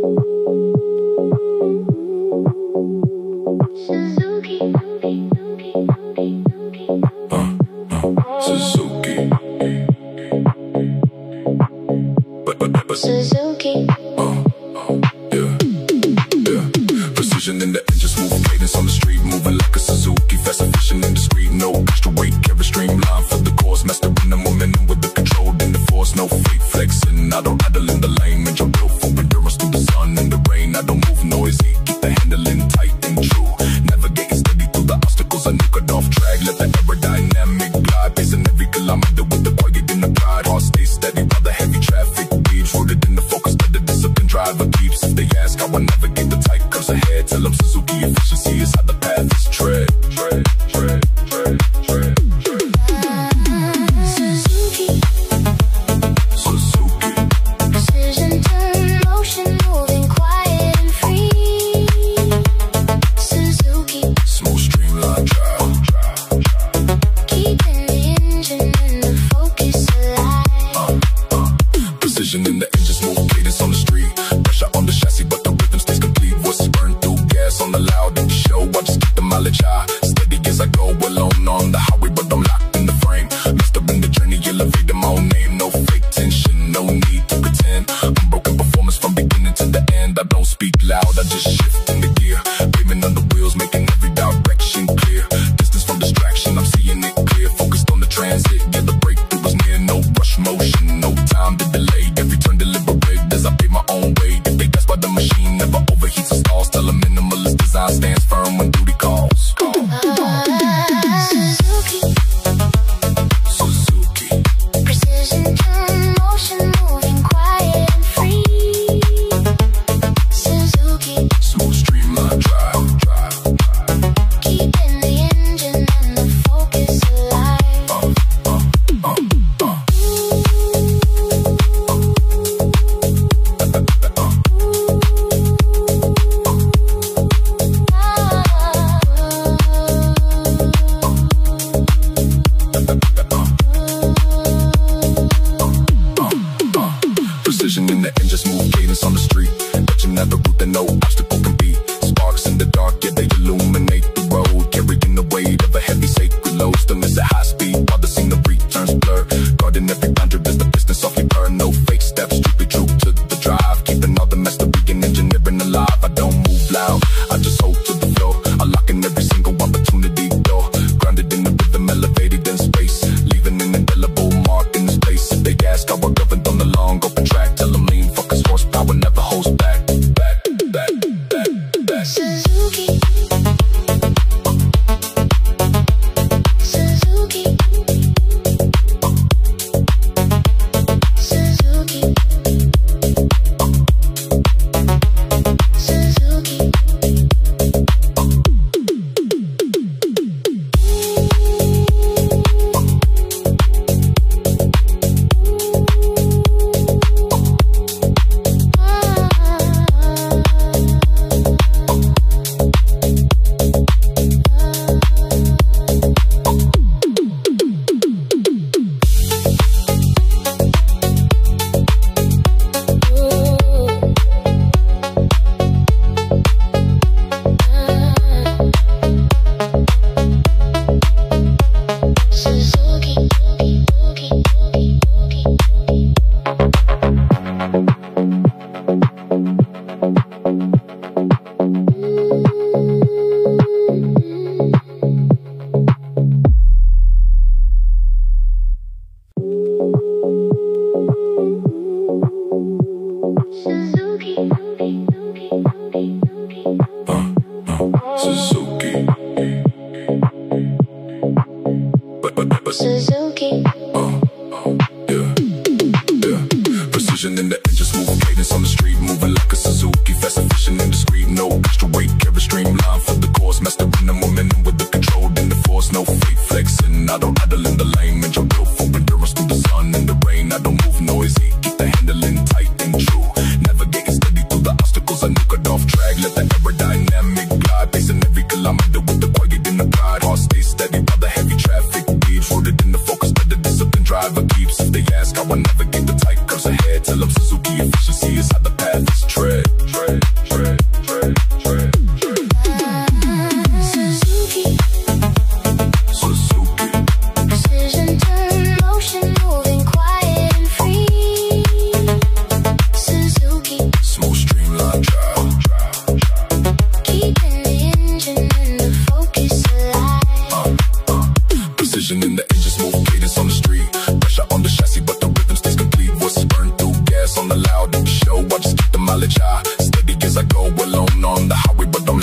Suzuki. Suzuki. Yeah, yeah. Precision in the engine, smooth cadence on the street, moving like a Suzuki. Fast, efficient, and discreet. No extra weight, carry streamline for the course. Mastering the momentum with the control and the force. No fake flexing. I don't idle in the lane. Engine built for endurance through the sun and the rain. I don't move noisy. Keep the handling tight and true. Navigating steady through the obstacles. I nuke it off track. Let the aerodynamic glide. Pacing every kilometer with the quiet in the pride. Heart stay steady while the heavy traffic beats. Rooted in the focus that the discipline driver keeps. If they ask how I navigate the tight curves ahead, tell them Suzuki efficiency is how the path is tread. Suzuki. Precision, turn, motion, moving quiet and free. Suzuki. Smooth streamline drive. Keeping the engine and the focus alive. Precision in the engine, smooth cadence on the street. Pressure on the chassis, but the rhythm stays complete. What's burned through gas on the loud in the show. I just keep the mileage high, steady as I go alone on the highway, but I'm locked in the frame. Mastering the journey, elevating my own name. No fake tension, no need to pretend. Unbroken performance from beginning to the end. I don't speak loud, I just shift in the gear. Blaming on the wheels, making every direction clear. Distance from distraction, I'm seeing it clear. Focused on the transit, yeah, the breakthrough was near. No rush motion, no time to delay. Every turn deliberate as I pay my own way. If they guess by the machine, never overheats or stalls. Tell a minimalist design stands firm when duty calls. Suzuki. Suzuki. Precision, turn, motion, moving quiet and free. Suzuki. Smooth streamline drive. Keeping the engine and the focus alive. Precision in the engine, smooth cadence on the street. Touching at the route that no obstacle can beat. Sparks in the dark, yeah, they illuminate the road. Carrying the weight of a heavy sacred load. Stillness at high speed while the scenery turns blur. Guarding every boundary as the business softly burn. No fake steps, strictly true to the drive. Keeping all the mastery and engineering alive. I don't move loud, I just hold to the flow. Unlocking every single opportunity door. Grounded in the rhythm, elevated in space. Leaving an indelible mark in this place. If they ask how I governed on the long open track, tell them lean, focus, horsepower never holds back. Suzuki. Suzuki. Suzuki. Suzuki. Suzuki. Suzuki. Yeah. Precision in the engine, smooth cadence on the street. Moving like a Suzuki, fast, efficient, and discreet. No extra weight, carry streamline for the course. Mastering the momentum with the control and the force. No fake flexing, I don't idle in the lane. Engine built for endurance through the sun and the rain. I don't move noisy, keep the handling tight and true. Navigating steady through the obstacles, I nuke it off track. Let the aerodynamic glide. Pacing every kilometer with the quiet in the pride. Heart stay steady while the heavy traffic beats. Rooted in the focus that the discipline driver keeps. If they ask how I navigate the tight curves ahead, tell them Suzuki efficiency is how the path is tread. keep the mileage high. Steady as I go alone on the highway, but I'm